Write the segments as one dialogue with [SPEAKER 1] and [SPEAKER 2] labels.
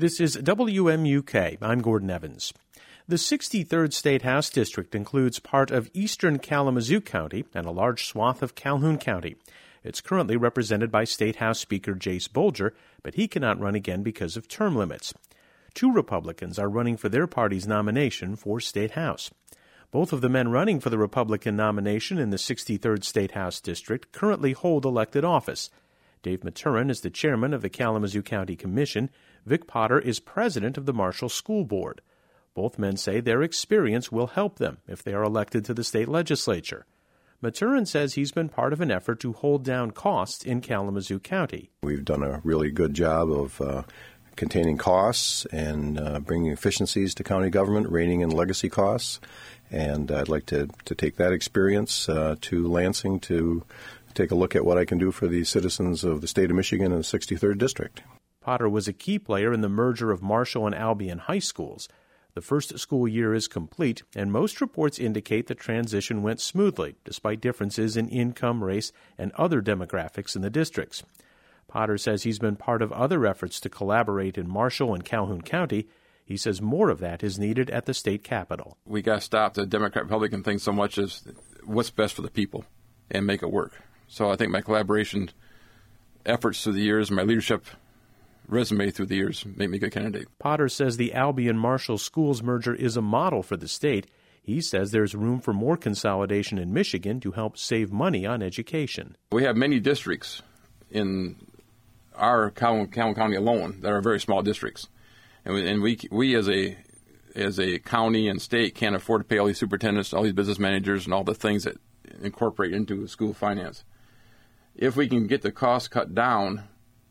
[SPEAKER 1] This is WMUK. I'm Gordon Evans. The 63rd State House District includes part of eastern Kalamazoo County and a large swath of Calhoun County. It's currently represented by State House Speaker Jase Bolger, but he cannot run again because of term limits. 2 Republicans are running for their party's nomination for State House. Both of the men running for the Republican nomination in the 63rd State House District currently hold elected office. Dave Maturin is the chairman of the Kalamazoo County Commission. Vic Potter is president of the Marshall School Board. Both men say their experience will help them if they are elected to the state legislature. Maturin says he's been part of an effort to hold down costs in Kalamazoo County.
[SPEAKER 2] We've done a really good job of containing costs and bringing efficiencies to county government, reining in legacy costs. And I'd like to take that experience to Lansing to take a look at what I can do for the citizens of the state of Michigan and the 63rd District.
[SPEAKER 1] Potter was a key player in the merger of Marshall and Albion high schools. The first school year is complete, and most reports indicate the transition went smoothly, despite differences in income, race, and other demographics in the districts. Potter says he's been part of other efforts to collaborate in Marshall and Calhoun County. He says more of that is needed at the state capitol.
[SPEAKER 3] We got to stop the Democrat-Republican thing so much as what's best for the people and make it work. So I think my collaboration efforts through the years, my leadership resume through the years make me a good candidate.
[SPEAKER 1] Potter says the Albion-Marshall schools merger is a model for the state. He says there's room for more consolidation in Michigan to help save money on education.
[SPEAKER 3] We have many districts in our Calhoun County alone that are very small districts. And we as a county and state can't afford to pay all these superintendents, all these business managers, and all the things that incorporate into school finance. If we can get the costs cut down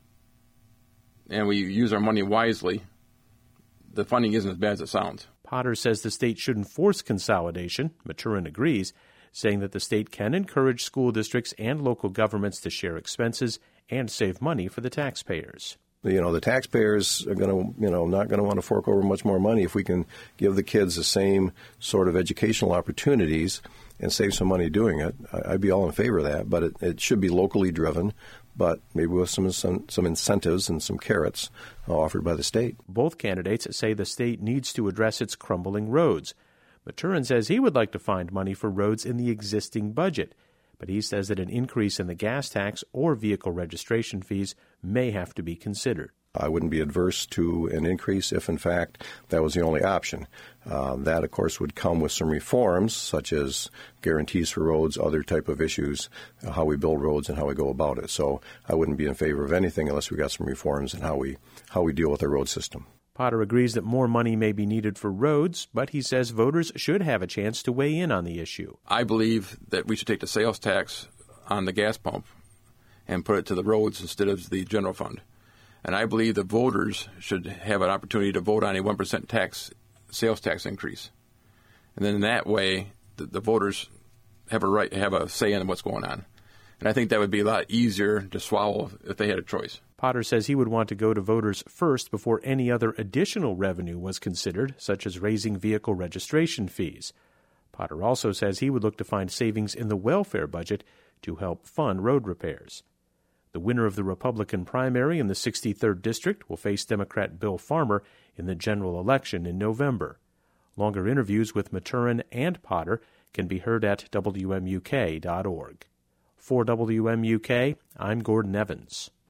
[SPEAKER 3] and we use our money wisely, the funding isn't as bad as it sounds.
[SPEAKER 1] Potter says the state shouldn't force consolidation. Maturin agrees, saying that the state can encourage school districts and local governments to share expenses and save money for the taxpayers.
[SPEAKER 2] The taxpayers are not going to want to fork over much more money if we can give the kids the same sort of educational opportunities and save some money doing it. I'd be all in favor of that, but it should be locally driven, but maybe with some incentives and some carrots offered by the state.
[SPEAKER 1] Both candidates say the state needs to address its crumbling roads. Maturin says he would like to find money for roads in the existing budget, but he says that an increase in the gas tax or vehicle registration fees may have to be considered.
[SPEAKER 2] I wouldn't be adverse to an increase if, in fact, that was the only option. That, of course, would come with some reforms, such as guarantees for roads, other type of issues, how we build roads and how we go about it. So I wouldn't be in favor of anything unless we got some reforms in how we deal with our road system.
[SPEAKER 1] Potter agrees that more money may be needed for roads, but he says voters should have a chance to weigh in on the issue.
[SPEAKER 3] I believe that we should take the sales tax on the gas pump and put it to the roads instead of the general fund. And I believe the voters should have an opportunity to vote on a 1% sales tax increase. And then in that way, the voters have a say in what's going on. And I think that would be a lot easier to swallow if they had a choice.
[SPEAKER 1] Potter says he would want to go to voters first before any other additional revenue was considered, such as raising vehicle registration fees. Potter also says he would look to find savings in the welfare budget to help fund road repairs. The winner of the Republican primary in the 63rd District will face Democrat Bill Farmer in the general election in November. Longer interviews with Maturin and Potter can be heard at WMUK.org. For WMUK, I'm Gordon Evans.